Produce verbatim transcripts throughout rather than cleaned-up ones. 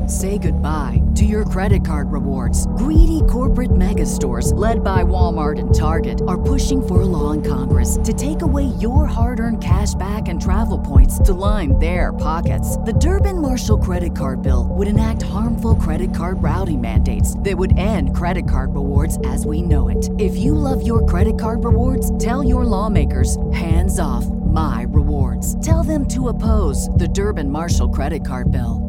Say goodbye to your credit card rewards. Greedy corporate mega stores, led by Walmart and Target, are pushing for a law in Congress to take away your hard-earned cash back and travel points to line their pockets. The Durbin-Marshall credit card bill would enact harmful credit card routing mandates that would end credit card rewards as we know it. If you love your credit card rewards, tell your lawmakers, hands off my rewards. Tell them to oppose the Durbin-Marshall credit card bill.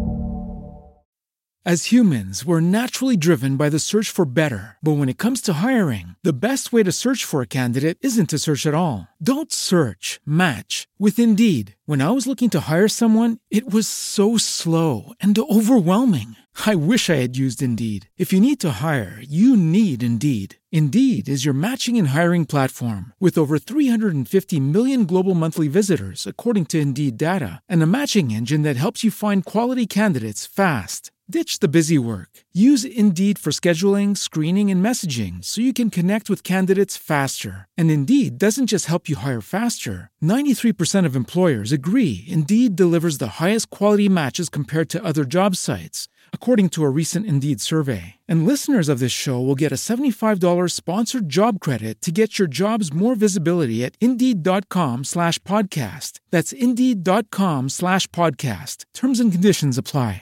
As humans, we're naturally driven by the search for better. But when it comes to hiring, the best way to search for a candidate isn't to search at all. Don't search, match with Indeed. When I was looking to hire someone, it was so slow and overwhelming. I wish I had used Indeed. If you need to hire, you need Indeed. Indeed is your matching and hiring platform with over three hundred fifty million global monthly visitors, according to Indeed data, and a matching engine that helps you find quality candidates fast. Ditch the busy work. Use Indeed for scheduling, screening, and messaging so you can connect with candidates faster. And Indeed doesn't just help you hire faster. ninety-three percent of employers agree Indeed delivers the highest quality matches compared to other job sites, according to a recent Indeed survey. And listeners of this show will get a seventy-five dollars sponsored job credit to get your jobs more visibility at Indeed.com slash podcast. That's Indeed.com slash podcast. Terms and conditions apply.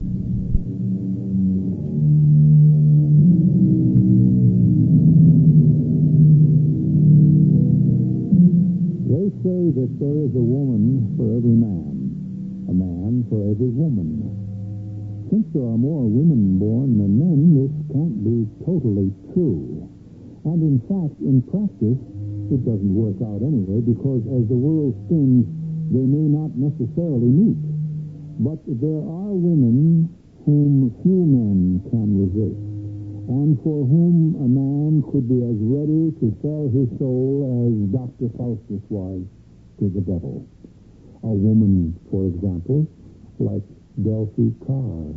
They say that there is a woman for every man, a man for every woman. Since there are more women born than men, this can't be totally true. And in fact, in practice, it doesn't work out anyway, because as the world spins, they may not necessarily meet. But there are women whom few men can resist, and for whom a man could be as ready to sell his soul as Doctor Faustus was to the devil. A woman, for example, like Delphi Carr.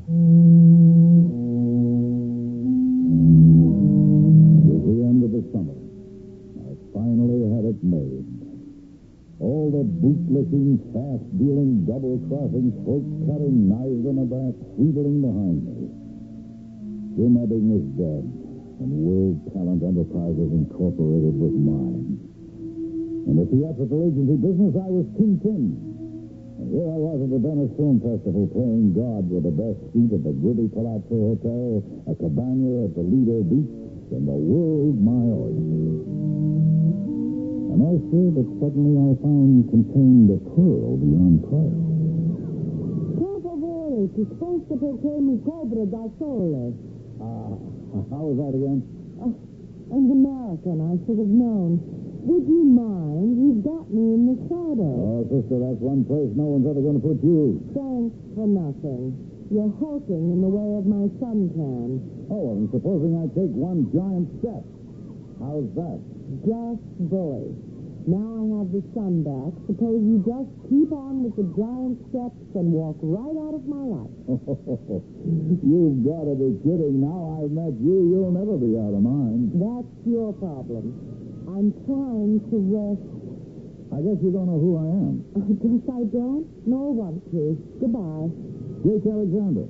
It was the end of the summer. I finally had it made. All the boot-licking, fast-dealing, double-crossing, throat-cutting, knives in the back, wheedling behind me. Jim Ebbing was dead, and World Talent Enterprises Incorporated was mine. In the theatrical agency business, I was kingpin. And here I was at the Venice Film Festival playing God with the best seat at the Gribbey Palazzo Hotel, a cabana at the Lido Beach, and the world my oyster. An oyster that suddenly I found contained a pearl beyond price. Per favore, ti sposta perché mi cobra da sole. Ah, uh, how was that again? Uh, I'm American, I should have known. Would you mind? You've got me in the shadow. Oh, sister, that's one place no one's ever going to put you. Thanks for nothing. You're hulking in the way of my suntan. Oh, and supposing I take one giant step. How's that? Just bully. Now I have the sun back. Suppose you just keep on with the giant steps and walk right out of my life. You've got to be kidding. Now I've met you, you'll never be out of mine. That's your problem. I'm trying to rest. I guess you don't know who I am. I guess I don't. Nor want to. Goodbye. Jake Alexander.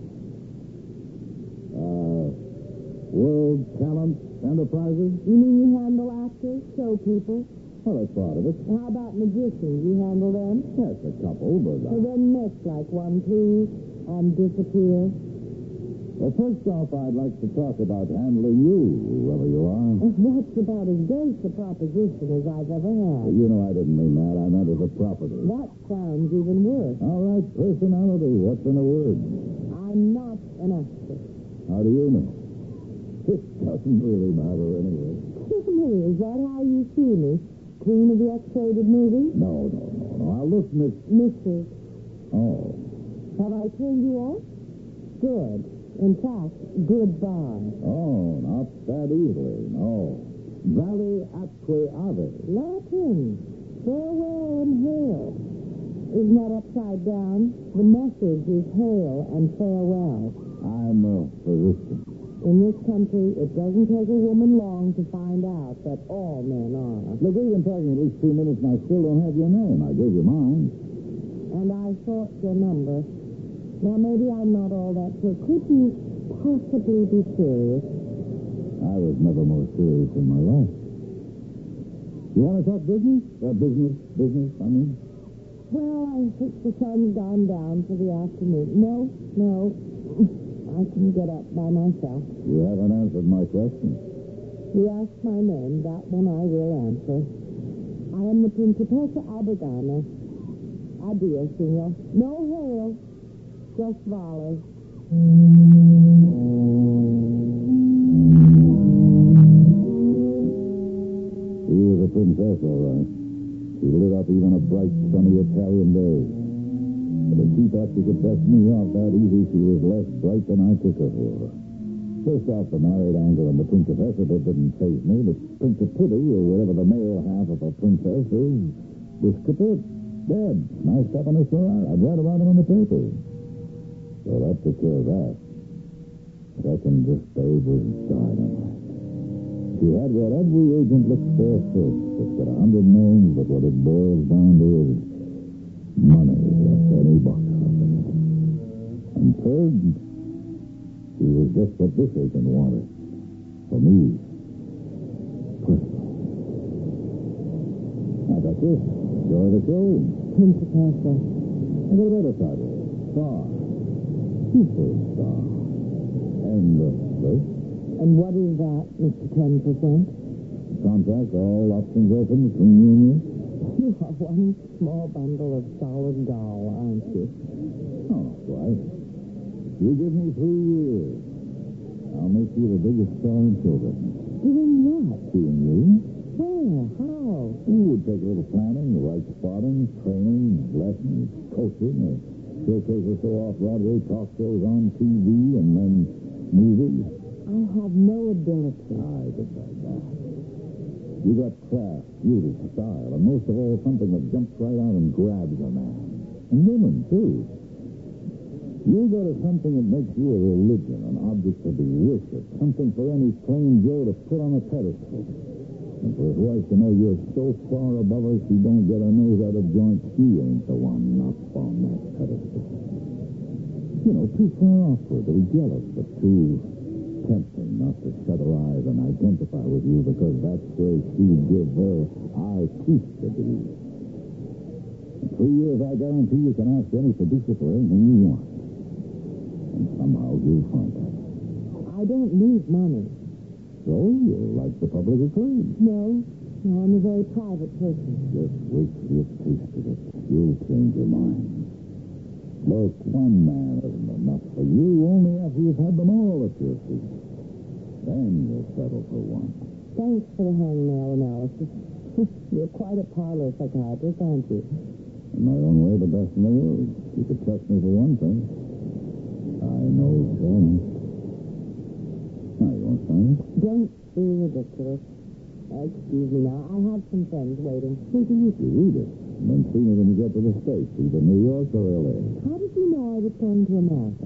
Uh, World Talent Enterprises? You mean you handle actors, show people? Well, that's part of it. How about magicians? You handle them? Yes, a couple, but... So then mix like one, please, and disappear. Well, first off, I'd like to talk about handling you, whoever you are. That's about as base a proposition as I've ever had. You know I didn't mean that. I meant as a property. That sounds even worse. All right, personality. What's in a word? I'm not an actress. How do you know? It doesn't really matter anyway. Me, is that how you see me? Queen of the X-rated movie? No, no, no, no. Now look, Miss... Missus Oh. Have I turned you off? Good. In fact, goodbye. Oh, not that easily, no. Vale atque ave. Latin. Farewell and hail. Isn't that upside down? The message is hail and farewell. I'm a physician. In this country, it doesn't take a woman long to find out that all men are. Look, we've been talking at least two minutes and I still don't have your name. I gave you mine. And I thought your number. Now, maybe I'm not all that sure. Could you possibly be serious? I was never more serious in my life. You want to talk business? Uh, business, business, I mean. Well, I think the sun's gone down for the afternoon. No, no. I can get up by myself. You haven't answered my question. You asked my name. That one I will answer. I am the Principessa Albergana. Adieu, senor. No hail. Just volley. She was a princess, all right. She lit up even a bright, sunny Italian day. But if she thought she could bust me off that easy, she was less bright than I took her for. First off, the married angle and the Principessa, that didn't faze me. The Principity, or whatever the male half of a princess is, was kaput. Dead. Smashed up in a Ferrari. I'd read about him in the paper. So that took care of that. Second, this babe was dynamite. She had what every agent looks for first. It's got a hundred names, but what it boils down to is money left any box office. And third, she was just what this agent wanted. For me. Personal. Now that's it. Enjoy the show. Principessa. I got a better title. Star. Superstar. And uh, this? And what is that, Mister ten percent? Contract, all options open between you and you? You are one small bundle of solid gall, aren't you? Oh, that's right. You give me three years. I'll make you the biggest star in show business. Doing what? Seeing you? Where? How? You would take a little planning, the right spotting, training, lessons, coaching, a showcase or so off-Broadway, talk shows on T V, and then movies. I have no ability. I decide that. You got class, beauty, style, and most of all, something that jumps right out and grabs a man. And women, too. You got a something that makes you a religion, an object to be worshipped, something for any plain Joe to put on a pedestal. And for his wife to know you're so far above her she don't get her nose out of joint, she ain't the one up on that pedestal. You know, too far off for her to be jealous, but too tempting not to shut her eyes and identify with you because that's where she'd give her eye teeth to be. In three years, I guarantee you can ask any producer for anything you want. And somehow you'll find that. I don't need money. So you'll like the public acclaim. No. No, I'm a very private person. Just wait till you've tasted it. You'll change your mind. Look, one man isn't enough for you, only after you've had them all at your feet. Then you'll settle for one. Thanks for the hangnail analysis. You're quite a parlor psychiatrist, aren't you? In my own way, the best in the world. You could trust me for one thing. I know fairness. Now, you want to sign it? Don't be ridiculous. Excuse me now. I have some friends waiting. Who do you You read it, and then see me when you get to the States, either New York or L A. How did you know I would come to America?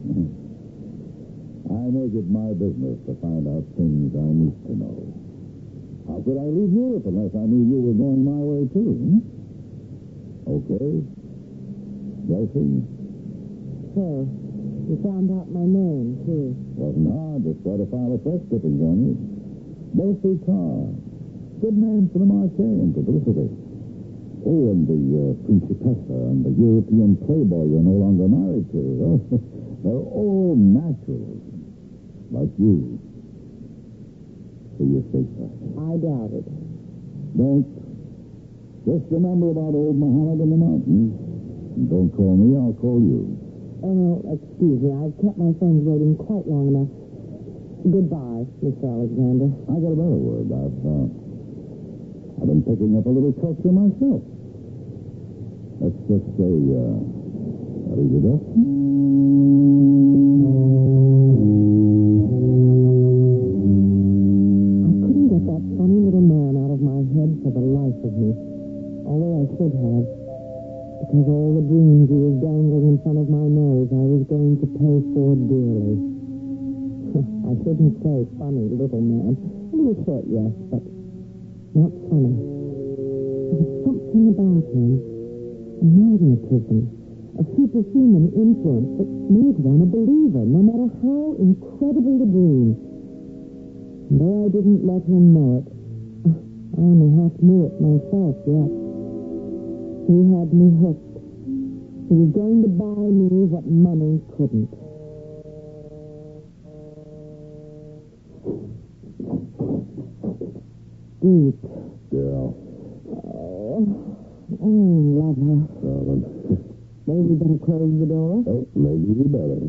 I make it my business to find out things I need to know. How could I leave Europe unless I knew you were going my way, too? Hmm? Okay. Wealthy? Sure. You found out my name, too. Wasn't hard. Just try to file a press clippings on you. Wealthy Carr. Good name for the marquee and publicity. Oh, and the uh, Principessa and the European playboy you're no longer married to. Huh? They're all naturals. Like you. So you're safer. I doubt it. Don't. Just remember about old Muhammad in the mountains. And don't call me, I'll call you. Oh, excuse me. I've kept my friends waiting quite long enough. Goodbye, Mister Alexander. I got a better word. I've, uh, I've been picking up a little culture myself. Let's just say, uh, arrivederci. I couldn't get that funny little man out of my head for the life of me. Although I should have. Because all the dreams he was dangling in front of my nose, I was going to pay for dearly. I shouldn't say funny little man. A little short, yes, but not funny. There was something about him. A magnetism. A a superhuman influence that made one a believer, no matter how incredible the dream. And though I didn't let him know it, I only half knew it myself yet. He had me hooked. He was going to buy me what money couldn't. Deep. Yeah. Oh, I love her. Darling. Maybe we better close the door? Oh, maybe we better.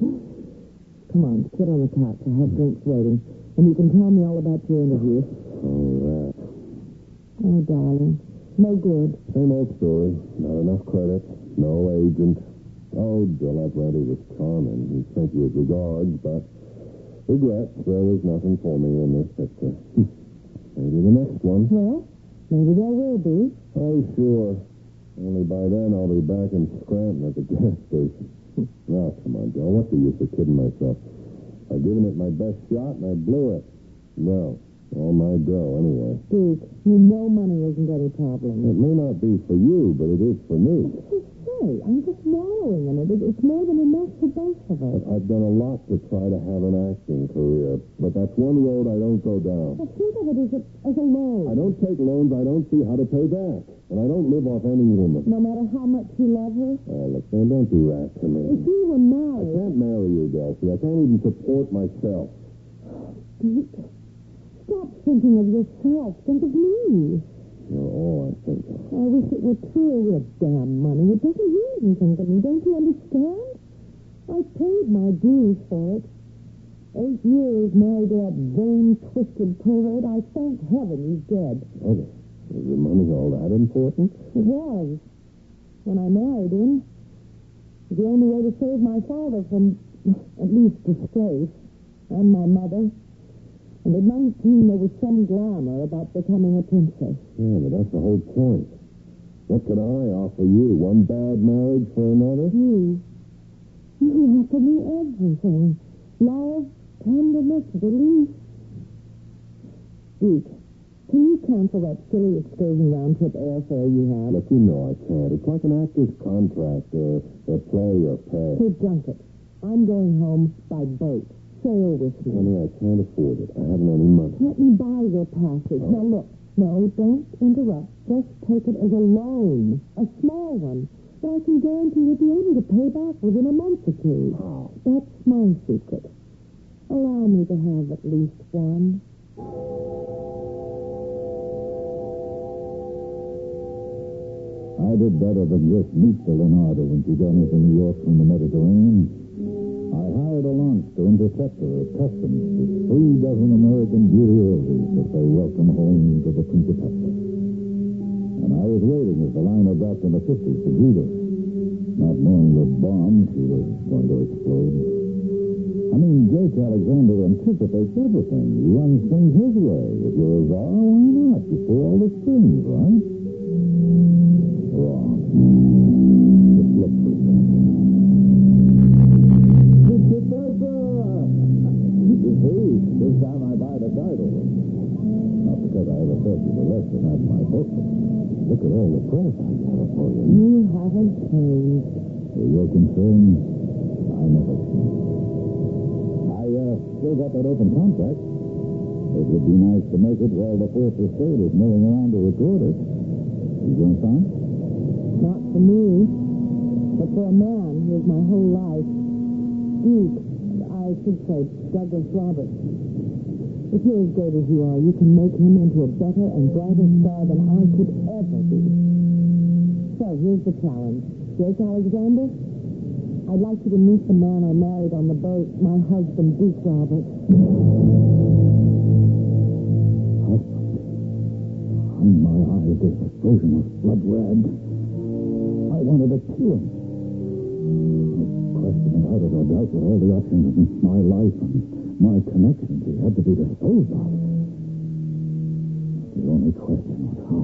Come on, sit on the couch. I have drinks waiting. And you can tell me all about your interview. All right. Oh, darling. No good. Same old story. Not enough credit. No agent. Oh, Gillette Reddy was charming. He sent you his regards, but regrets. There was nothing for me in this picture. Maybe the next one. Well, maybe there will be. Oh, sure. Only by then I'll be back in Scranton at the gas station. Now, come on, Joe. What's the use of kidding myself? I've given it my best shot, and I blew it. Well, all my dough, anyway. Duke, you know money isn't any problem. It may not be for you, but it is for me. What did you say? I'm just wallowing in it. It's more than enough for both of us. I've done a lot to try to have an acting career, but that's one road I don't go down. Well, think of it as a, as a loan. I don't take loans I don't see how to pay back, and I don't live off any woman. No matter how much you love her? Oh, look, man, don't do that to me. If you were I married... can't marry you, Delcy. I can't even support myself. Duke, stop thinking of yourself. Think of me. You're all I think of. I wish it were true. With damn money. It doesn't mean anything to me. Don't you understand? I paid my dues for it. Eight years married to that vain, twisted pervert. I thank heaven he's dead. Oh, is the money all that important? It was. When I married him, it was the only way to save my father from, at least, disgrace, and my mother. And at nineteen, there was some glamour about becoming a princess. Yeah, but that's the whole point. What could I offer you? One bad marriage for another? You. You offer me everything. Love, tenderness, relief. Duke, can you cancel that silly excursion round-trip airfare you have? Look, you know I can't. It's like an actor's contract, or a play or pay. To junket. I'm going home by boat. Sail with me. Honey, I can't afford it. I haven't any money. Let me buy your passage. Oh. Now, look. No, don't interrupt. Just take it as a loan. A small one. That I can guarantee you'll be able to pay back within a month or two. How? That's my secret. Allow me to have at least one. I did better than just meet the Leonardo when she got into New York from the Mediterranean. I hired a launch to intercept her at customs with three dozen American beauty roses that they welcome home to the Principessa. And I was waiting as the liner docked in the fifties to greet her, not knowing the bomb she was going to explode. I mean, Jake Alexander anticipates everything. He runs things his way. If you're a czar, why not? You pull all the strings, right? Wrong. Just look for something. You see, this time I buy the title. Not because I ever thought you were less than that in my book, but look at all the press I got for you. You haven't changed. Where you're concerned, I never change. I uh, still got that open contract. It would be nice to make it while the fourth estate is milling around to record it. You going to sign? Not for me, but for a man who is my whole life. Duke, I should say Douglas Roberts. If you're as great as you are, you can make him into a better and brighter star than I could ever be. So here's the challenge. Jake Alexander, I'd like you to meet the man I married on the boat, my husband, Duke Roberts. Husband. Behind my eyes, the explosion was blood red. I wanted to kill him. No question about it, or doubt that all the options in my life and my connections he had to be disposed of. The only question was how.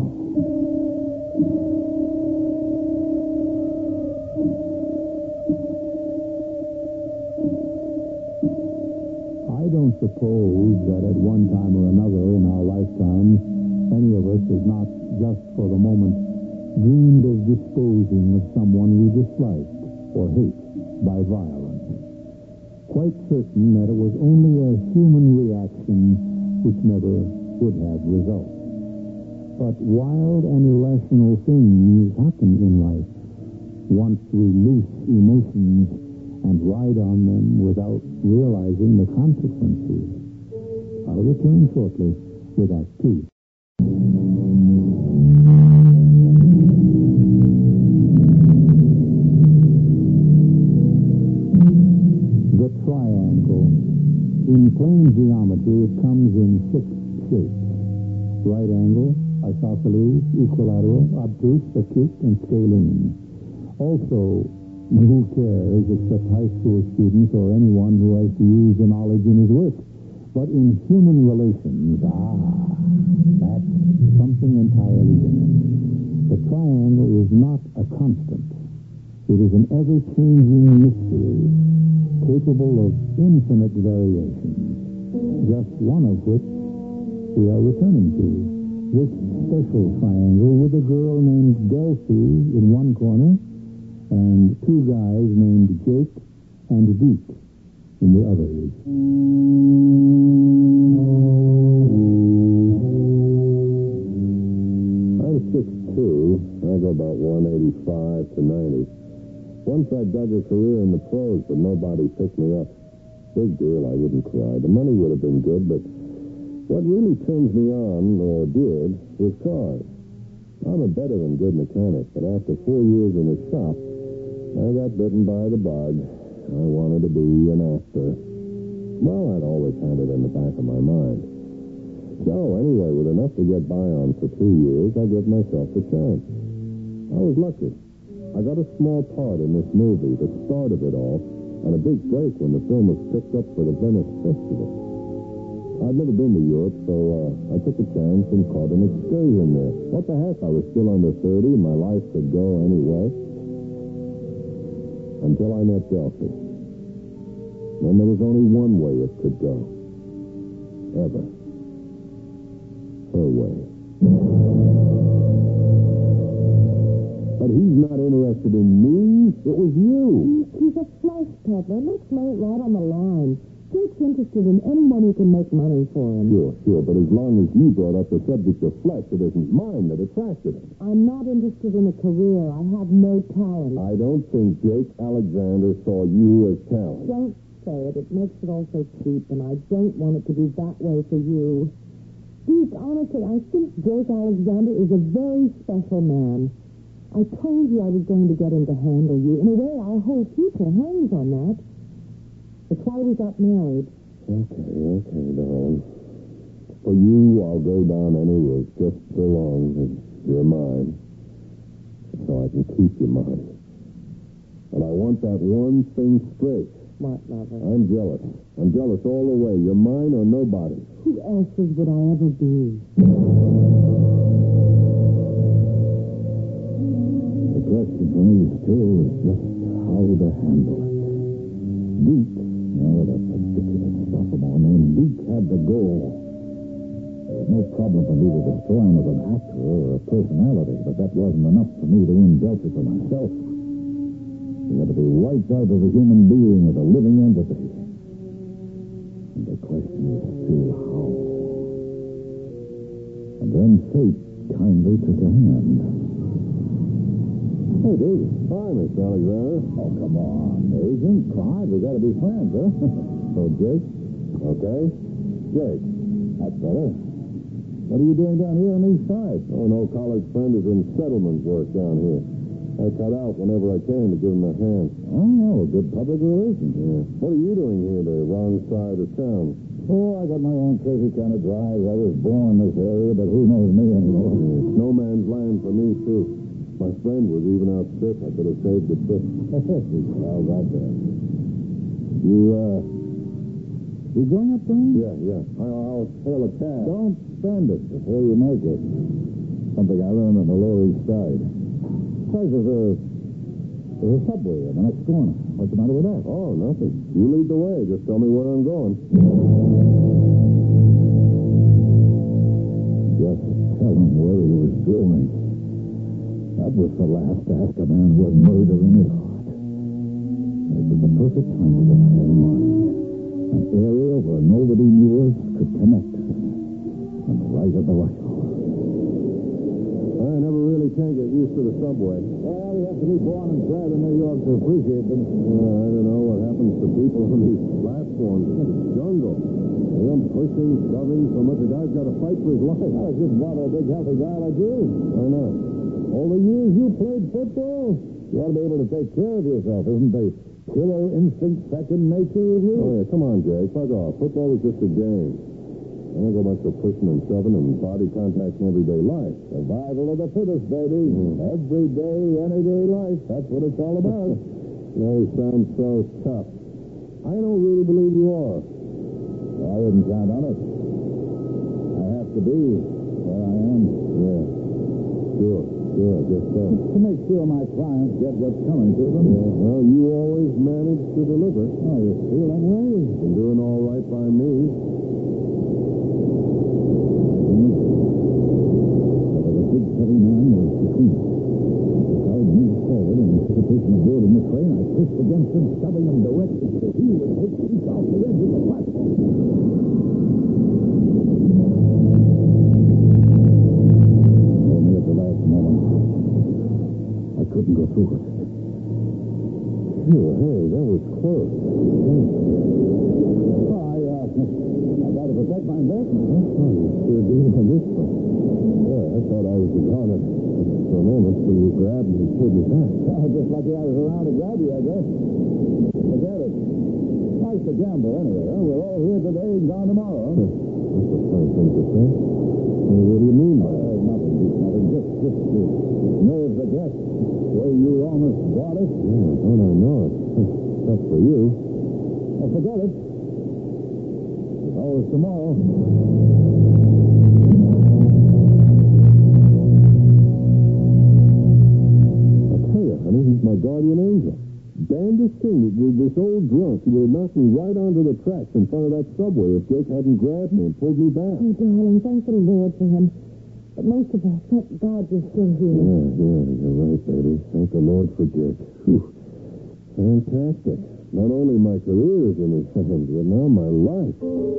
I don't suppose that at one time or another in our lifetimes, any of us is not just for the moment dreamed of disposing of someone we disliked or hate by violence, quite certain that it was only a human reaction which never would have results. But wild and irrational things happen in life once we loose emotions and ride on them without realizing the consequences. I'll return shortly with Act Two. The triangle. In plane geometry, it comes in six shapes: right angle, isosceles, equilateral, obtuse, acute, and scalene. Also, who cares except high school students or anyone who has to use the knowledge in his work? But in human relations, ah, that's something entirely different. The triangle is not a constant. It is an ever-changing mystery, capable of infinite variations, just one of which we are returning to. This special triangle with a girl named Delphi in one corner and two guys named Jake and Deke in the others. I'm six two. I go about one eighty-five to ninety. Once I dug a career in the pros, but nobody picked me up. Big deal, I wouldn't cry. The money would have been good, but what really turns me on, or did, was cars. I'm a better than good mechanic, but after four years in the shop, I got bitten by the bug. I wanted to be an actor. Well, I'd always had it in the back of my mind. So, anyway, with enough to get by on for two years, I gave myself a chance. I was lucky. I got a small part in this movie, the start of it all, and a big break when the film was picked up for the Venice Festival. I'd never been to Europe, so uh, I took a chance and caught an excursion there. What the heck? I was still under thirty, and my life could go anyway. Until I met Delphi. Then there was only one way it could go. Ever. Her way. But he's not interested in me. It was you. He's a flesh peddler. Let's lay it right on the line. Jake's interested in anyone who can make money for him. Sure, sure. But as long as you brought up the subject of flesh, it isn't mine that attracted him. I'm not interested in a career. I have no talent. I don't think Jake Alexander saw you as talent. Don't say it. It makes it all so cheap, and I don't want it to be that way for you. Deke, honestly, I think Jake Alexander is a very special man. I told you I was going to get him to handle you. In a way, our whole future hangs on that. It's why we got married. Okay, okay, darling. For you, I'll go down any route, just so long as you're mine. So I can keep you mine. But I want that one thing straight. What, lover? I'm jealous. I'm jealous all the way. You're mine or nobody. Who else's would I ever be? The question for me still is just how to handle it. Deke, oh, that ridiculous sophomore named Deke had the goal. There was no problem for me to destroy him as an actor or a personality, but that wasn't enough for me to win Delphi for myself. He had to be wiped out as a human being, as a living entity. And the question is still how. And then fate kindly took a hand. Hey, Dave. Hi, Mister Alexander. Oh, come on, Agent. Clyde, we gotta be friends, huh? So, Jake? Okay. Jake. That's better. What are you doing down here on the east side? Oh, no college friend is in settlement work down here. I cut out whenever I can to give him a hand. Oh, good public relations. Yeah. What are you doing here, the wrong side of town? Oh, I got my own crazy kind of drive. I was born in this area, but who knows me anymore? Yeah. No man's land for me, too. My friend was even out sick. I could have saved the trip. How about that? You, uh, you going up there? Yeah, yeah. I'll, I'll hail a cab. Don't spend it before you make it. Something I learned on the Lower East Side. Besides, there's a, there's a subway in the next corner. What's the matter with that? Oh, nothing. You lead the way. Just tell me where I'm going. Just tell him where he was going. That was the last to ask a man who had murder in his heart. It was the perfect time for what I had in mind. An area where nobody knew us could connect us. And right at the right hour. I never really can get used to the subway. Well, you have to be born and bred in New York to appreciate them. Well, I don't know what happens to people on these platforms. It's a jungle. Them pushing, shoving, so much a guy's got to fight for his life. I just bother a big, healthy guy like you. Why not? All the years you played football, you ought to be able to take care of yourself. Isn't the killer instinct second nature with you? Oh, yeah, come on, Jay. Fuck off. Football is just a game. I don't go much for pushing and shoving and body contact in everyday life. Survival of the fittest, baby. Mm. Every day, any day life. That's what it's all about. You always sound so tough. I don't really believe you are. Well, I wouldn't count on it. I have to be where I am. Yeah. Sure, sure, I guess so. To make sure my clients get what's coming to them. Yeah, well, you always manage to deliver. Oh, you feel that way? Been doing all right by me. Big, heavy man was between us. As I moved forward in anticipation of boarding the train, I pushed against him, shoving him directly so he would take seats off the edge of the platform. Only at the last moment, I couldn't go through it. Sure, hey, that was close. Oh, I, uh, I got to protect my investment, huh? Oh, you sure do on this one. I thought I was a goner for a moment, so you grabbed me and pulled me back. Oh, just lucky I was around to grab you, I guess. Forget it. Nice to gamble, anyway. Huh? We're all here today and gone tomorrow. Huh? That's a funny thing to say. Well, what do you mean by that? Oh, nothing, Pete, nothing. Just, just, just nerves the guest. The way you almost brought us. Yeah, don't I know it? That's for you. Well, forget it. There's always tomorrow. He's my guardian angel. Damnedest thing, this old drunk, he would have knocked me right onto the tracks in front of that subway if Jake hadn't grabbed me and pulled me back. Oh, darling, thank the Lord for him. But most of all, thank God you're still here. Yeah, yeah, you're right, baby. Thank the Lord for Jake. Whew. Fantastic. Not only my career is in his hands, but now my life.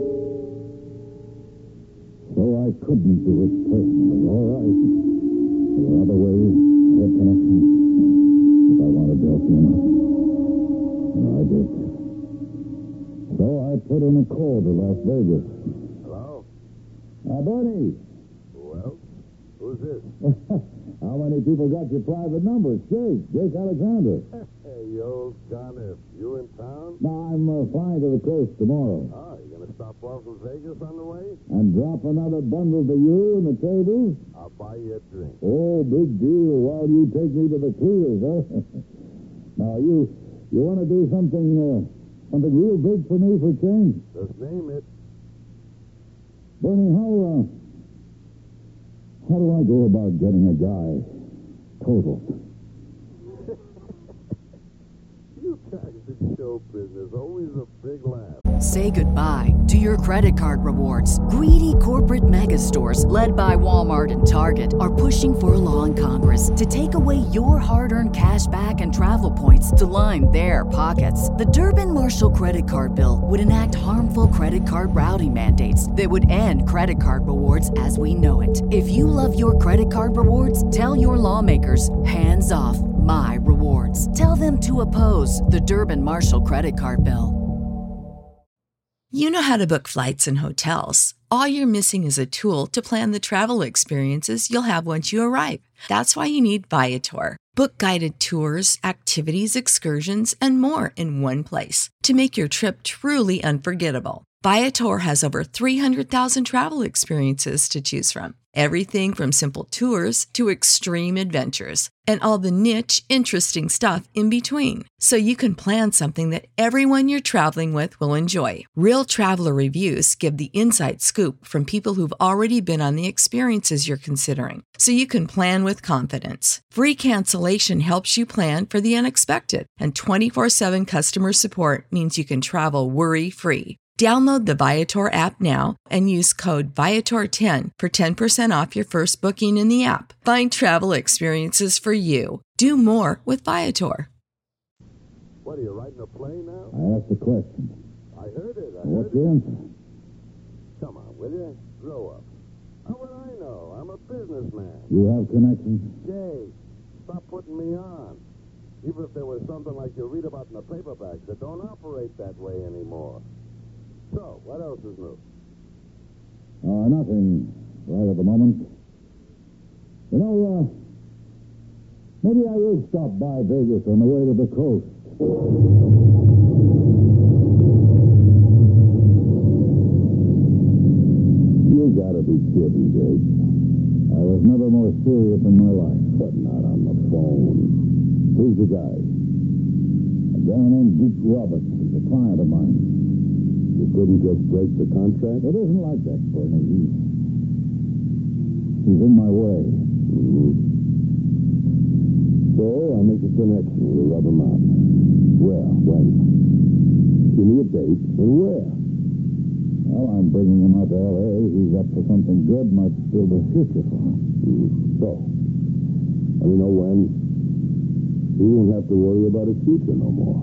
So I couldn't do it personally, all right. There were other ways, had connections. If I wanted Delphine, and I did. So I put in a call to Las Vegas. Hello? Now, Bernie. Well, who's this? How many people got your private number? It's Jake, Jake Alexander. Hey, you old goner. You in town? No, I'm uh, flying to the coast tomorrow. Oh, you gonna stop off in Vegas on the way? And drop another bundle to you and the table? I'll buy you a drink. Oh, big deal. While you take me to the clears, huh? Now, you you want to do something uh, something real big for me for a change? Just name it. Bernie, how, uh, how do I go about getting a guy total? You guys in show business, always a big laugh. Say goodbye to your credit card rewards. Greedy corporate mega stores, led by Walmart and Target, are pushing for a law in Congress to take away your hard-earned cash back and travel points to line their pockets. The Durbin-Marshall credit card bill would enact harmful credit card routing mandates that would end credit card rewards as we know it. If you love your credit card rewards, tell your lawmakers, hands off my rewards. Tell them to oppose the Durbin-Marshall credit card bill. You know how to book flights and hotels. All you're missing is a tool to plan the travel experiences you'll have once you arrive. That's why you need Viator. Book guided tours, activities, excursions, and more in one place to make your trip truly unforgettable. Viator has over three hundred thousand travel experiences to choose from. Everything from simple tours to extreme adventures and all the niche, interesting stuff in between. So you can plan something that everyone you're traveling with will enjoy. Real traveler reviews give the inside scoop from people who've already been on the experiences you're considering. So you can plan with confidence. Free cancellation helps you plan for the unexpected. And twenty-four seven customer support means you can travel worry-free. Download the Viator app now and use code Viator ten for ten percent off your first booking in the app. Find travel experiences for you. Do more with Viator. What, are you writing a play now? I asked a question. I heard it. I What's heard the it. answer? Come on, will you? Grow up. How would I know? I'm a businessman. You have connections? Jay, stop putting me on. Even if there was something like you read about in the paperbacks that don't operate that way anymore. So, what else is new? Uh, nothing right at the moment. You know, uh, maybe I will stop by Vegas on the way to the coast. You gotta be kidding, Jake. I was never more serious in my life. But not on the phone. Who's the guy? A guy named Duke Roberts is a client of mine. You couldn't just break the contract? It isn't like that, Bernie. He's, he's in my way. Mm-hmm. So, I'll make a connection. We'll rub him out. Where? When? Give me a date. And where? Well, I'm bringing him out to L A. He's up for something good. Might build a future for him. Mm. So, let me know when. He won't have to worry about his future no more.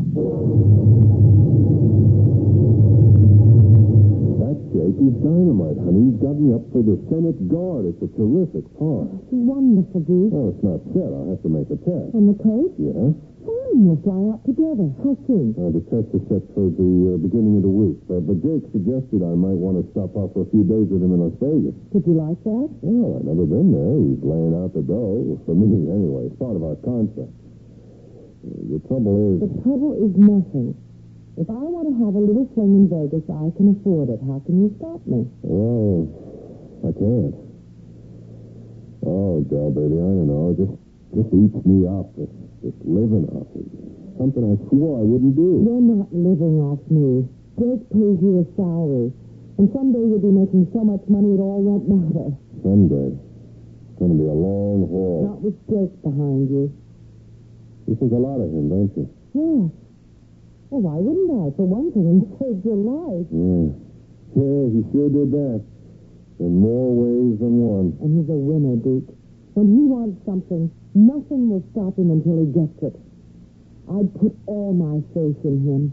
That's Jakey's dynamite, honey. He's got me up for the Senate Guard. It's a terrific part. It's wonderful, Duke. Oh, it's not set. I'll have to make a test. And the coach? Yeah? Fine, we'll fly out together. How soon? Uh, the test is set for the uh, beginning of the week. But, but Jake suggested I might want to stop off for a few days with him in Las Vegas. Did you like that? Well, I've never been there. He's laying out the dough. For me, anyway. It's part of our contract. Uh, the trouble is... The trouble is nothing. If I want to have a little fling in Vegas, I can afford it. How can you stop me? Well, I can't. Oh, Del, baby, I don't know. It just, just eats me up. This, this living off it. Something I swore I wouldn't do. You're not living off me. Jake pays you a salary. And someday you'll be making so much money it all won't matter. Someday. It's going to be a long haul. Not with Jake behind you. You think a lot of him, don't you? Yes. Well, why wouldn't I? For one thing, he saved your life. Yeah. Yeah, he sure did that. In more ways than one. And he's a winner, Duke. When he wants something, nothing will stop him until he gets it. I'd put all my faith in him.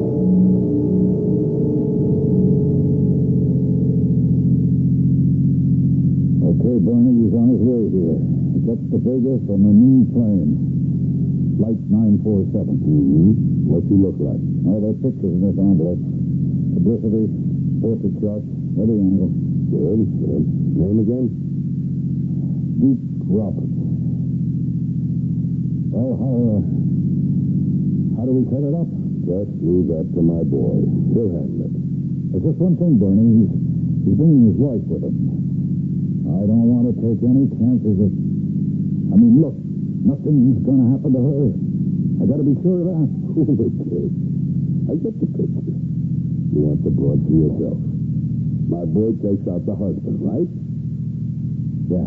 Okay, Bernie, he's on his way here. He gets to Vegas on the noon plane. Flight nine four seven. Mm-hmm. What's he look like? Oh, there are pictures in this envelope. Publicity, portrait shots, every angle. Good, good. Name again? Duke Roberts. Well, how, uh, how do we set it up? Just leave that to my boy. He'll handle it. There's just one thing, Bernie. He's, he's bringing his wife with him. I don't want to take any chances of... I mean, look, nothing's going to happen to her. I got to be sure of that. Cool it, kid. I get the picture. You want the broad for yourself. My boy takes out the husband, right? Yeah.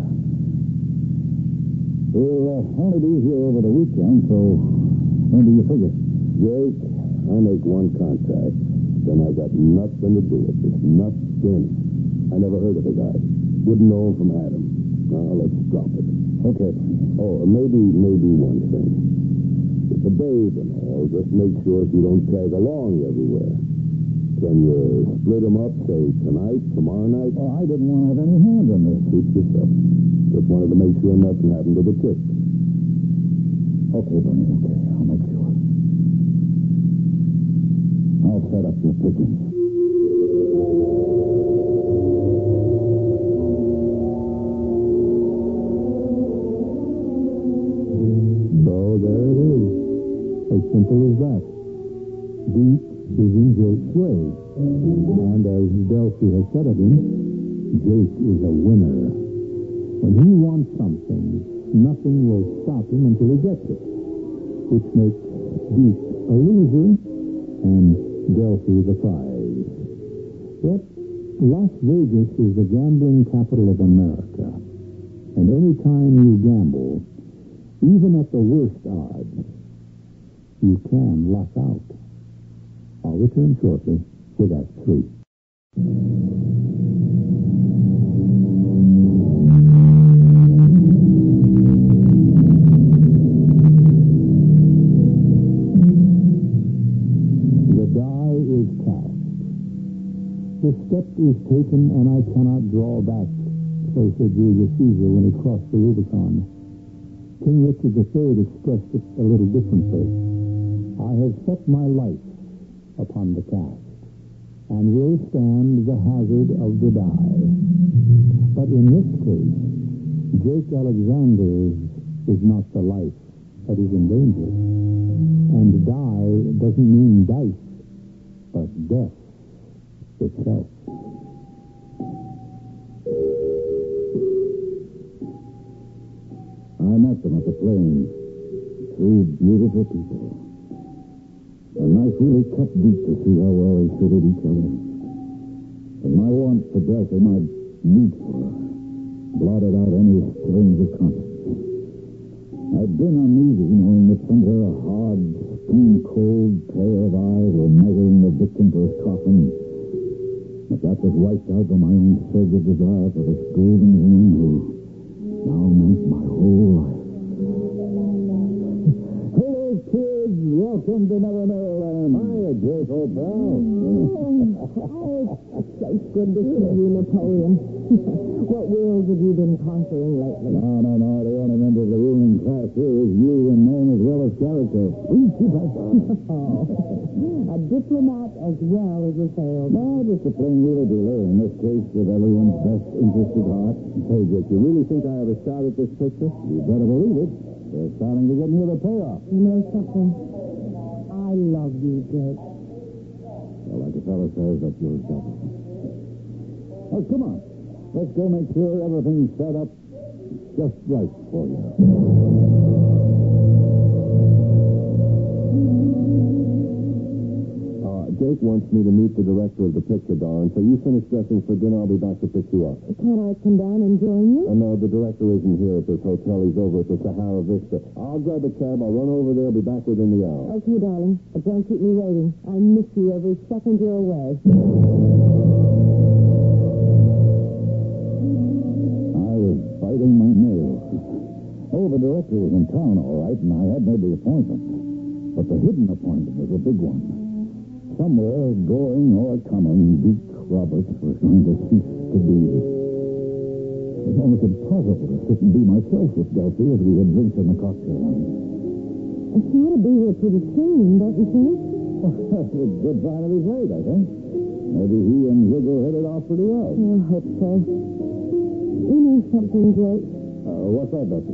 We'll uh, only be here over the weekend, so when do you figure? Jake, I make one contact, then I got nothing to do with this. Nothing. I never heard of the guy. Wouldn't know him from Adam. Now, let's drop it. Okay. Oh, maybe, maybe one thing. With the babe and all, just make sure you don't tag along everywhere. Can you split them up, say, tonight, tomorrow night? Oh, I didn't want to have any hand in this. Suit yourself. Just wanted to make sure nothing happened to the chick. Okay, Bernie, okay. I'll make sure. I'll set up your pickings. So there it is. As simple as that. Duke is in Jake's way. And as Delphi has said of him, Jake is a winner. When he wants something, nothing will stop him until he gets it, which makes Duke a loser and Delphi the prize. Yet, Las Vegas is the gambling capital of America. And any time you gamble, even at the worst odds, you can luck out. I'll return shortly with Act Three. The die is cast. The step is taken, and I cannot draw back, so said Julius Caesar when he crossed the Rubicon. King Richard the Third expressed it a little differently. I have set my life upon the cast, and will stand the hazard of the die. But in this case, Jake Alexander's is not the life that is in danger. And die doesn't mean dice, but death itself. I met them at the plains. Three beautiful people. The knife really cut deep to see how well they suited each other. But my want for death and my need for her blotted out any strings of conscience. I'd been uneasy knowing that somewhere a hard, stone-cold pair of eyes were measuring the victim for his coffin. But that was wiped out by my own surged desire for this golden woman who now meant my whole life. Hello, kids. Welcome to Never Maryland. Hiya, Jake, old pal. Oh, it's good to see you, Napoleon. What worlds have you been conquering lately? No, no, no. The only member of the ruling class here is you in name as well as character. Please keep that down. Oh, a diplomat as well as a salesman. No, just a plain wheeler dealer, in this case with everyone's best interest at heart. Hey, Jake, you really think I have a shot at this picture? You better believe it. They're starting to get near the payoff. You know something? I love you, Jake. Well, like a fellow says, that's your devil. Oh, come on. Let's go make sure everything's set up just right for you. Uh, Jake wants me to meet the director of the picture, Don. So you finish dressing for dinner. I'll be back to pick you up. Can I come down and join you? Uh, no, the director isn't here at this hotel. He's over at the Sahara Vista. I'll grab a cab. I'll run over there. I'll be back within the hour. Okay, darling. But don't keep me waiting. I miss you every second you're away. Biting my nails. Oh, the director was in town, all right, and I had made the appointment. But the hidden appointment was a big one. Somewhere, going or coming, Deke Roberts was going to cease to be. It was almost impossible to sit and be myself with Delphi as we had drinks in the cocktail lounge. It's got to be here pretty soon, don't you think? It's a good sign of his late, I think. Maybe he and Ziggo hit it off pretty well. I hope so. You know something, Jake? Uh, what's that, Betsy?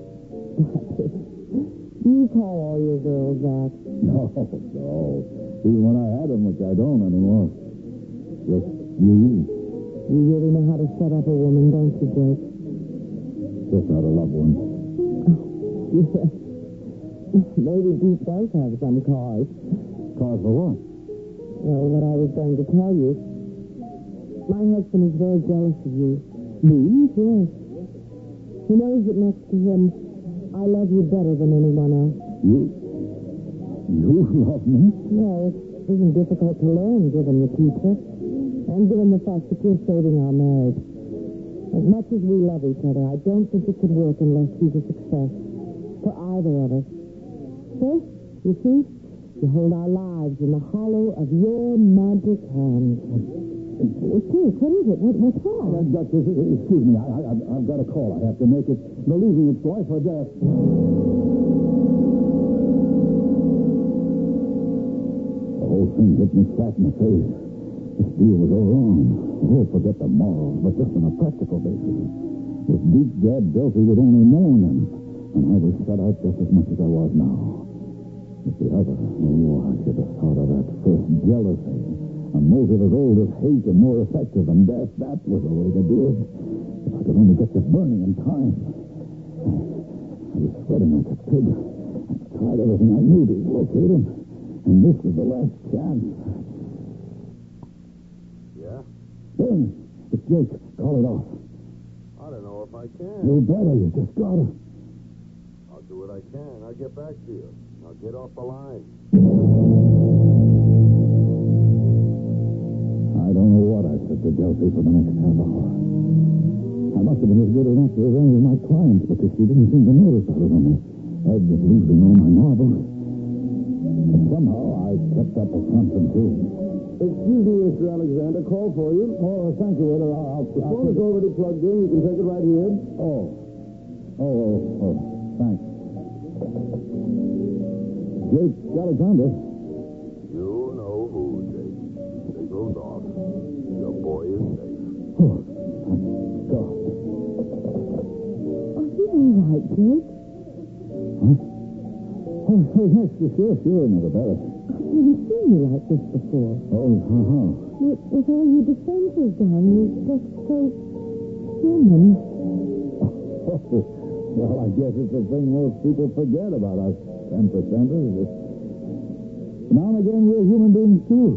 You call all your girls that. No, no. Even when I had them, which I don't anymore. Just you. You really know how to set up a woman, don't you, Jake? Just how to love one. Oh, yeah. Maybe Deke does have some cause. Cause for what? Well, what I was going to tell you. My husband is very jealous of you. Me? Yes. He knows that next to him, I love you better than anyone else. You? You love me? Well, it isn't difficult to learn, given the teacher, and given the fact that you're saving our marriage. As much as we love each other, I don't think it could work unless he's a success for either of us. So, you see, you hold our lives in the hollow of your magic hand. Jake, what is it? What, what's wrong? Uh, Doctor, excuse me. I, I, I've got a call I have to make. It believing it's life or death. The whole thing hit me flat in the face. This deal was all wrong. Oh, forget the morals, but just on a practical basis. With Deke dead, Delphi would only mourn him, and I was shut out just as much as I was now. But the other, oh, I should have thought of that first jealousy. A motive as old as hate and more effective than death. That was the way to do it. If I could only get this burning in time. I, I was sweating like a pig. I tried everything I knew to locate him. And this was the last chance. Yeah? Ben, it's Jake. Call it off. I don't know if I can. You better. You just gotta. I'll do what I can. I'll get back to you. Now get off the line. at Delphi for the next half hour. I must have been as good an actor as any of my clients, because she didn't seem to notice I was on the edge of losing all my marbles. And somehow I kept up a concentration. Excuse me, Mister Alexander. Call for you. Oh, thank you, Waiter. I'll... The phone is already plugged in. You can take it right here. Oh. Oh, oh, oh. Thanks. Jake Alexander. You know who, Jake. Signal's off. Your boy is safe. Oh, thank God. Are you all right, Jake? Huh? Oh, oh, yes, sure, sure, never better. I've never seen you like this before. Oh, uh-huh. With, with all your defenses down, you're just so human. Oh, well, I guess it's the thing most people forget about us ten percenters. Now and again, we're human beings, too.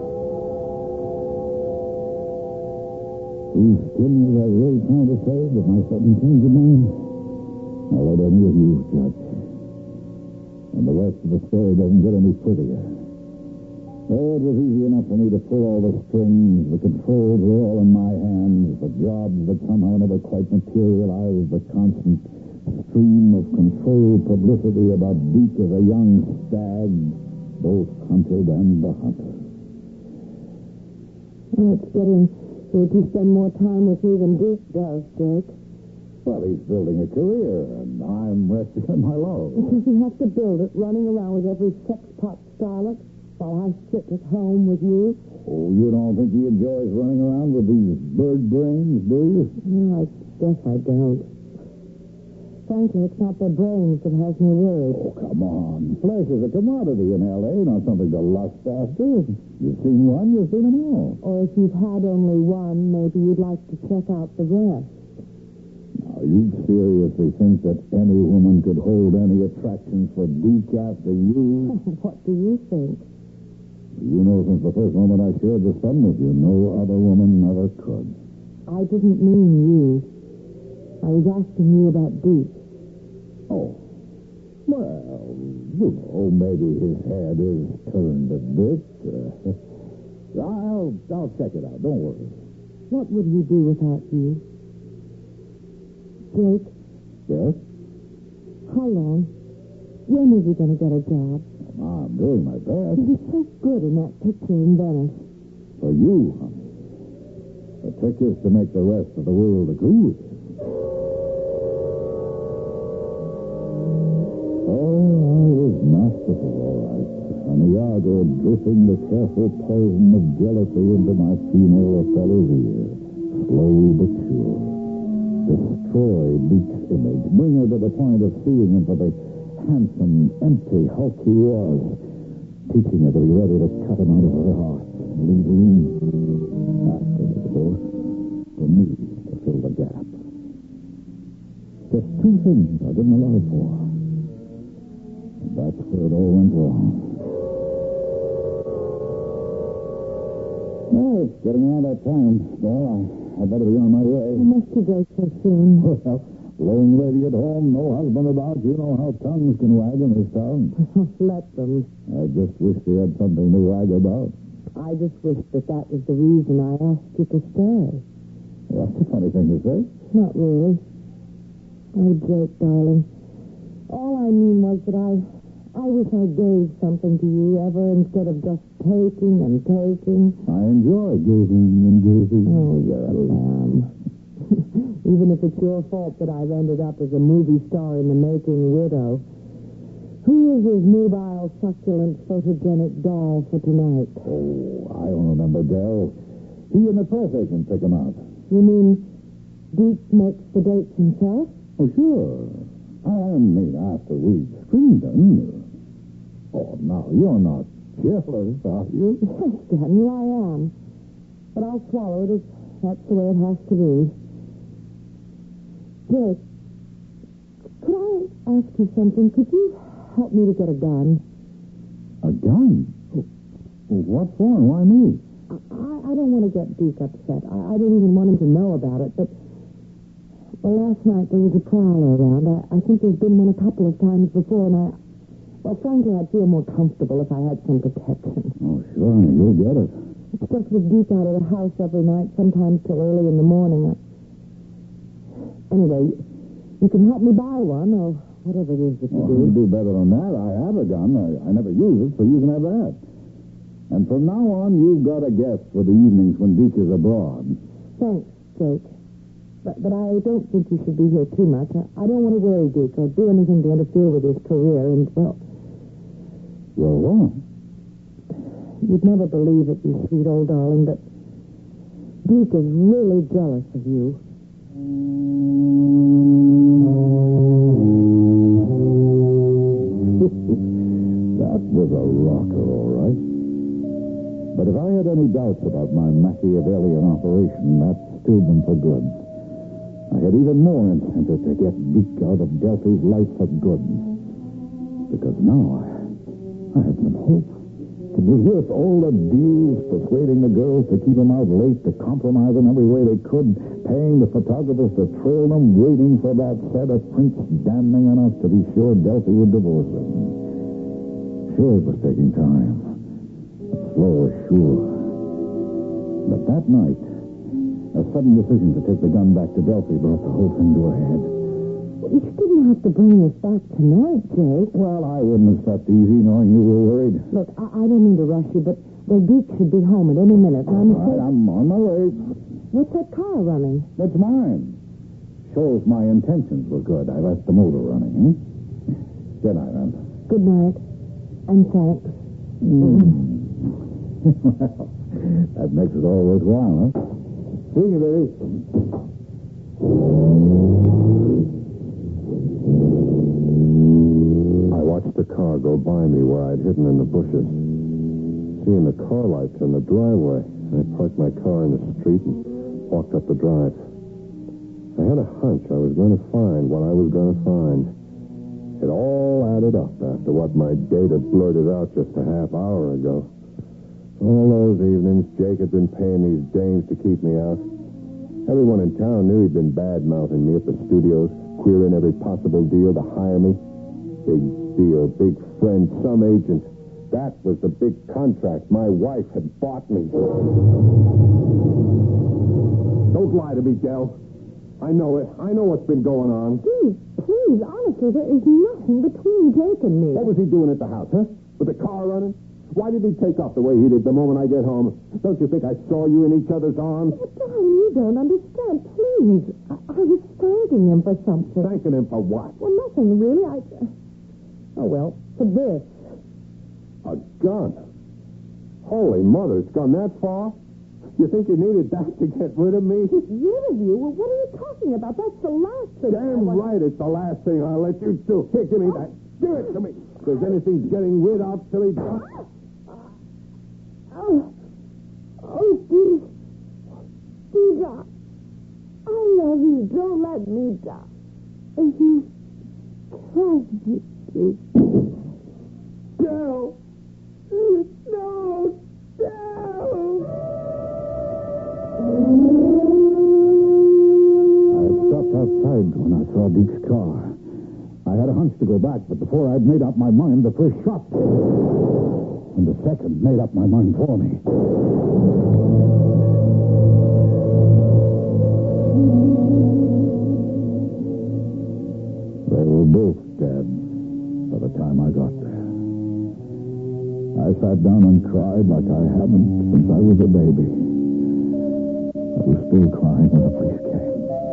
Whose skin was I really trying to save with my sudden change of mind? I'll let any of you judge. And the rest of the story doesn't get any prettier. Oh, it was easy enough for me to pull all the strings. The controls were all in my hands. The jobs that somehow never quite materialized. The constant stream of controlled publicity about Deke as a young stag, both hunted and the hunter. Well, it's getting good to spend more time with me than Deke does, Jake. Well, he's building a career, and I'm resting on my laurels. Because he has to build it, running around with every sex-pot starlet, while I sit at home with you. Oh, you don't think he enjoys running around with these bird brains, do you? No, I guess I don't. Frankly, it's not their brains that has me worried. Oh, come on. Flesh is a commodity in L A, not something to lust after. You've seen one, you've seen them all. Or if you've had only one, maybe you'd like to check out the rest. Now, you seriously think that any woman could hold any attraction for Deke after you? What do you think? You know, since the first moment I shared the sun with you, no other woman ever could. I didn't mean you. I was asking you about Deke. Oh. Well, you know, maybe his head is turned a bit. Uh, I'll, I'll check it out. Don't worry. What would he do without you? Jake? Yes? How long? When is he going to get a job? I'm doing my best. He was so good in that picture in Venice. For you, honey. The trick is to make the rest of the world agree with you. Oh, I was masterful, all right. And Iago dripping the careful poison of jealousy into my female fellow's ear. Slow but sure. Destroy Deke's image. Bring her to the point of seeing him for the handsome, empty hulk he was. Teaching her to be ready to cut him out of her heart and leave room. After, of course, for me to fill the gap. Just two things I didn't allow for. And that's where it all went wrong. Well, it's getting around that time. Well, I, I'd better be on my way. How must you go so soon? Well, lone lady at home, no husband about. You know how tongues can wag in this town. Let them. I just wish they had something to wag about. I just wish that that was the reason I asked you to stay. Well, that's a funny thing to say. Not really. Oh, Jake, darling. All I mean was that I... I wish I gave something to you ever instead of just taking and taking. I enjoy giving and giving. Oh, you're a lamb. Even if it's your fault that I've ended up as a movie star in the making widow. Who is his nubile, succulent, photogenic doll for tonight? Oh, I don't remember, Dell. He and the press agent pick him out. You mean Deke makes the dates himself? Oh, sure. I mean, after we've screened them. Oh, now, you're not jealous, are you? Yes, Daniel, I am. But I'll swallow it if that's the way it has to be. Jake, could I ask you something? Could you help me to get a gun? A gun? What for? Why me? I, I don't want to get Deke upset. I, I don't even want him to know about it, but... Well, last night there was a prowler around. I, I think there's been one a couple of times before, and I... Well, frankly, I'd feel more comfortable if I had some protection. Oh, sure, you'll get it. stuck with Deke out of the house every night, sometimes till early in the morning. Anyway, you can help me buy one, or whatever it is that you Well, do. you do better than that. I have a gun. I, I never use it, so you can have that. And from now on, you've got a guest for the evenings when Deke is abroad. Thanks, Jake. But, but I don't think you should be here too much. I, I don't want to worry Deke or do anything to interfere with his career. And, well... Well, what? You'd never believe it, you sweet old darling, but Deke is really jealous of you. That was a rocker, all right. But if I had any doubts about my Machiavellian operation, that stilled them for good. I had even more incentive to get Deke out of Delphi's life for good. Because now I, I had some hope. It was worth all the deals, persuading the girls to keep him out late, to compromise in every way they could, paying the photographers to trail them, waiting for that set of prints damning enough to be sure Delphi would divorce him. Sure, it was taking time. Slow, sure. But that night, a sudden decision to take the gun back to Delphi brought the whole thing to a head. You didn't have to bring this back tonight, Jake. Well, I wouldn't have slept easy knowing you were worried. Look, I, I don't mean to rush you, but the Deke should be home at any minute. All I'm right, so... I'm on my way. What's that car running? That's mine. Shows my intentions were good. I left the motor running. Hmm? Good night, then. Good night. And thanks. Mm. Well, that makes it all worthwhile, huh? See you, baby. I watched the car go by me where I'd hidden in the bushes. Seeing the car lights in the driveway, I parked my car in the street and walked up the drive. I had a hunch I was going to find what I was going to find. It all added up after what my date had blurted out just a half hour ago. All those evenings, Jake had been paying these dames to keep me out. Everyone in town knew he'd been bad-mouthing me at the studios, queering every possible deal to hire me. Big deal, big friend, some agent. That was the big contract my wife had bought me. Don't lie to me, Del. I know it. I know what's been going on. Deke, please, honestly, there is nothing between Jake and me. What was he doing at the house, huh? With the car running? Why did he take off the way he did the moment I get home? Don't you think I saw you in each other's arms? But, darling, you don't understand. Please. I, I was thanking him for something. Thanking him for what? Well, nothing, really. I... Oh, well, for this. A gun? Holy mother, it's gone that far? You think you needed that to get rid of me? Rid of you? Well, what are you talking about? That's the last thing. Damn right, it's the last thing I'll let you do. Here, give me that. Give it to me. If there's anything getting rid of till he's done. Oh, oh, Steve. Steve, I, I love you. Don't let me die. If you trust me, Steve. No. No, no. I stopped outside when I saw Deke's car. I had a hunch to go back, but before I'd made up my mind, the first shot. And the second made up my mind for me. They were both dead by the time I got there. I sat down and cried like I haven't since I was a baby. I was still crying when the police came.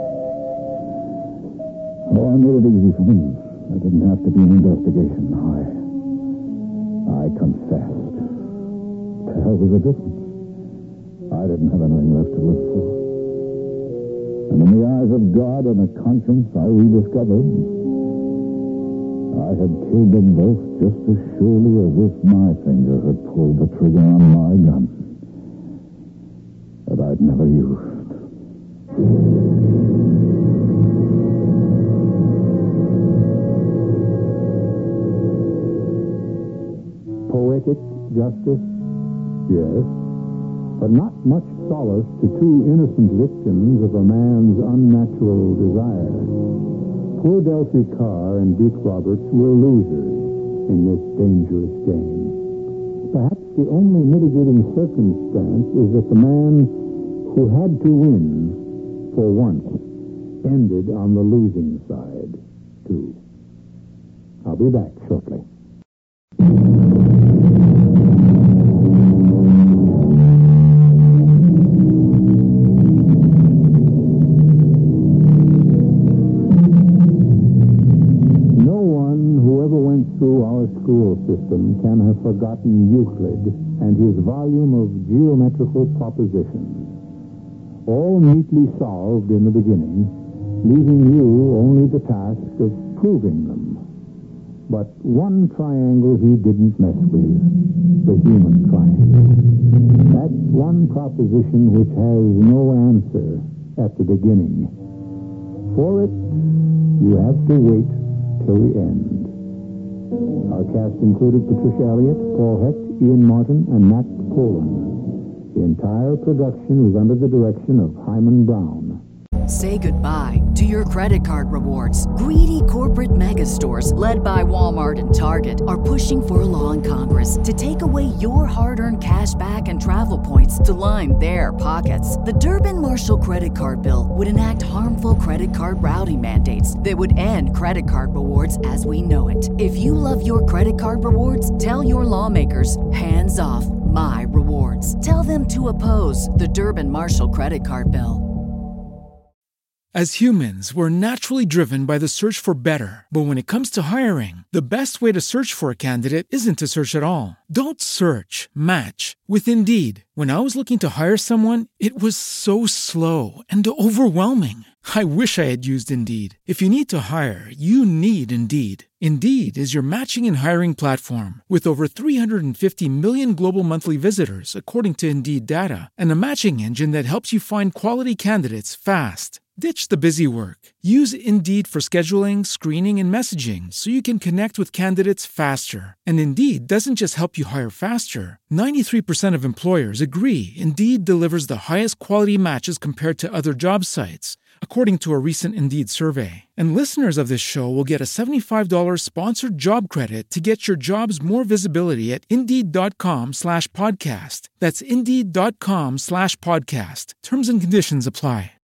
Oh, I made it easy for them. There didn't have to be an investigation. I... I confessed. The hell was the difference? I didn't have anything left to live for. And in the eyes of God and a conscience, I rediscovered I had killed them both just as surely as if my finger had pulled the trigger on my gun that I'd never used. Poetic justice? Yes. But not much solace to two innocent victims of a man's unnatural desire. Poor Delphi Carr and Deke Roberts were losers in this dangerous game. Perhaps the only mitigating circumstance is that the man who had to win for once ended on the losing side, too. I'll be back shortly. Through our school system can have forgotten Euclid and his volume of geometrical propositions, all neatly solved in the beginning, leaving you only the task of proving them. But one triangle he didn't mess with, the human triangle. That's one proposition which has no answer at the beginning. For it, you have to wait till the end. Our cast included Patricia Elliott, Paul Hecht, Ian Martin, and Matt Poland. The entire production was under the direction of Hyman Brown. Say goodbye to your credit card rewards. Greedy corporate mega stores, led by Walmart and Target, are pushing for a law in Congress to take away your hard-earned cash back and travel points to line their pockets. The Durbin-Marshall credit card bill would enact harmful credit card routing mandates that would end credit card rewards as we know it. If you love your credit card rewards, tell your lawmakers, hands off my rewards. Tell them to oppose the Durbin-Marshall credit card bill. As humans, we're naturally driven by the search for better. But when it comes to hiring, the best way to search for a candidate isn't to search at all. Don't search, match with Indeed. When I was looking to hire someone, it was so slow and overwhelming. I wish I had used Indeed. If you need to hire, you need Indeed. Indeed is your matching and hiring platform with over three hundred fifty million global monthly visitors, according to Indeed data, and a matching engine that helps you find quality candidates fast. Ditch the busy work. Use Indeed for scheduling, screening, and messaging so you can connect with candidates faster. And Indeed doesn't just help you hire faster. ninety-three percent of employers agree Indeed delivers the highest quality matches compared to other job sites, according to a recent Indeed survey. And listeners of this show will get a seventy-five dollars sponsored job credit to get your jobs more visibility at Indeed.com slash podcast. That's Indeed.com slash podcast. Terms and conditions apply.